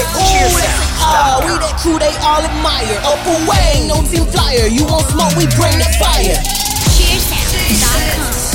We that crew they all admire. Up away, no team flyer. You won't smoke, we bring that fire. Cheersound.com.